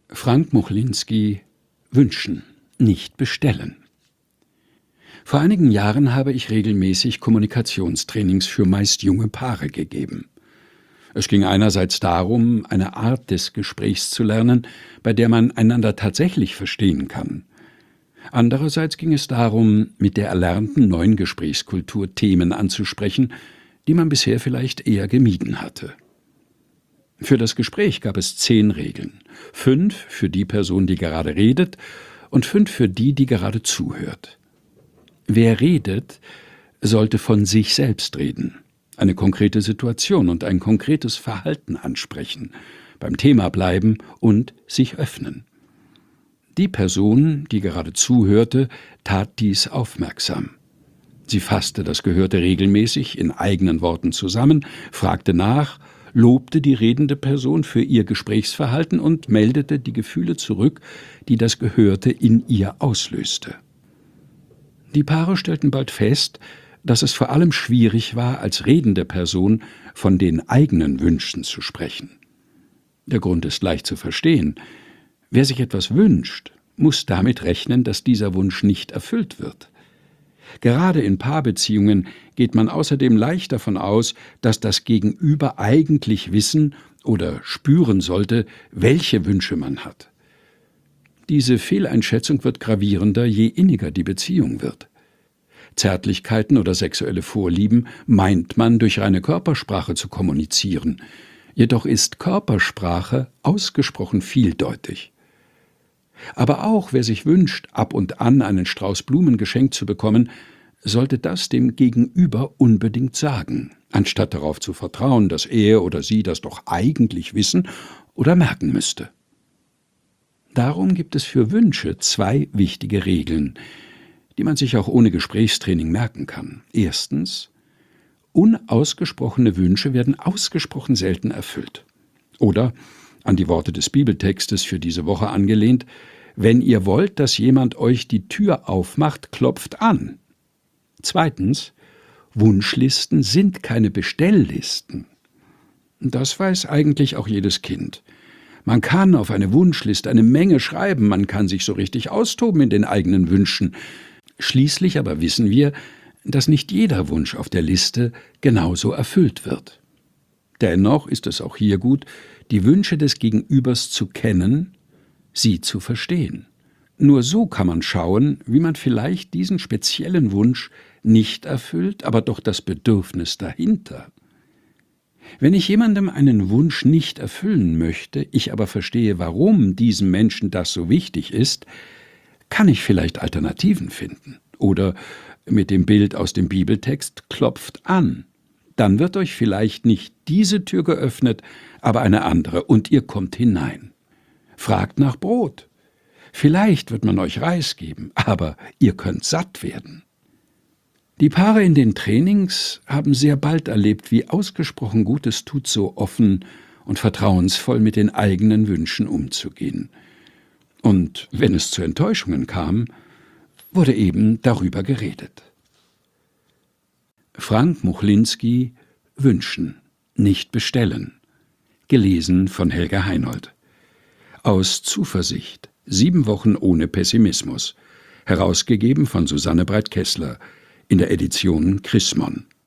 Frank Muchlinski: Wünschen, nicht bestellen. Vor einigen Jahren habe ich regelmäßig Kommunikationstrainings für meist junge Paare gegeben. Es ging einerseits darum, eine Art des Gesprächs zu lernen, bei der man einander tatsächlich verstehen kann. Andererseits ging es darum, mit der erlernten neuen Gesprächskultur Themen anzusprechen, die man bisher vielleicht eher gemieden hatte. Für das Gespräch gab es 10 Regeln. 5 für die Person, die gerade redet, und 5 für die, die gerade zuhört. Wer redet, sollte von sich selbst reden, eine konkrete Situation und ein konkretes Verhalten ansprechen, beim Thema bleiben und sich öffnen. Die Person, die gerade zuhörte, tat dies aufmerksam. Sie fasste das Gehörte regelmäßig in eigenen Worten zusammen, fragte nach, lobte die redende Person für ihr Gesprächsverhalten und meldete die Gefühle zurück, die das Gehörte in ihr auslöste. Die Paare stellten bald fest, dass es vor allem schwierig war, als redende Person von den eigenen Wünschen zu sprechen. Der Grund ist leicht zu verstehen. Wer sich etwas wünscht, muss damit rechnen, dass dieser Wunsch nicht erfüllt wird. Gerade in Paarbeziehungen geht man außerdem leicht davon aus, dass das Gegenüber eigentlich wissen oder spüren sollte, welche Wünsche man hat. Diese Fehleinschätzung wird gravierender, je inniger die Beziehung wird. Zärtlichkeiten oder sexuelle Vorlieben meint man durch reine Körpersprache zu kommunizieren. Jedoch ist Körpersprache ausgesprochen vieldeutig. Aber auch wer sich wünscht, ab und an einen Strauß Blumen geschenkt zu bekommen, sollte das dem Gegenüber unbedingt sagen, anstatt darauf zu vertrauen, dass er oder sie das doch eigentlich wissen oder merken müsste. Darum gibt es für Wünsche 2 wichtige Regeln, die man sich auch ohne Gesprächstraining merken kann. Erstens: Unausgesprochene Wünsche werden ausgesprochen selten erfüllt. Oder, an die Worte des Bibeltextes für diese Woche angelehnt: Wenn ihr wollt, dass jemand euch die Tür aufmacht, klopft an. Zweitens: Wunschlisten sind keine Bestelllisten. Das weiß eigentlich auch jedes Kind. Man kann auf eine Wunschliste eine Menge schreiben, man kann sich so richtig austoben in den eigenen Wünschen. Schließlich aber wissen wir, dass nicht jeder Wunsch auf der Liste genauso erfüllt wird. Dennoch ist es auch hier gut, die Wünsche des Gegenübers zu kennen, sie zu verstehen. Nur so kann man schauen, wie man vielleicht diesen speziellen Wunsch nicht erfüllt, aber doch das Bedürfnis dahinter. Wenn ich jemandem einen Wunsch nicht erfüllen möchte, ich aber verstehe, warum diesem Menschen das so wichtig ist, kann ich vielleicht Alternativen finden. Oder mit dem Bild aus dem Bibeltext: klopft an. Dann wird euch vielleicht nicht diese Tür geöffnet, aber eine andere, und ihr kommt hinein. Fragt nach Brot. Vielleicht wird man euch Reis geben, aber ihr könnt satt werden. Die Paare in den Trainings haben sehr bald erlebt, wie ausgesprochen gut es tut, so offen und vertrauensvoll mit den eigenen Wünschen umzugehen. Und wenn es zu Enttäuschungen kam, wurde eben darüber geredet. Frank Muchlinski: Wünschen, nicht bestellen. Gelesen von Helga Heinold. Aus Zuversicht: 7 Wochen ohne Pessimismus. Herausgegeben von Susanne Breit-Kessler in der Edition Chrismon.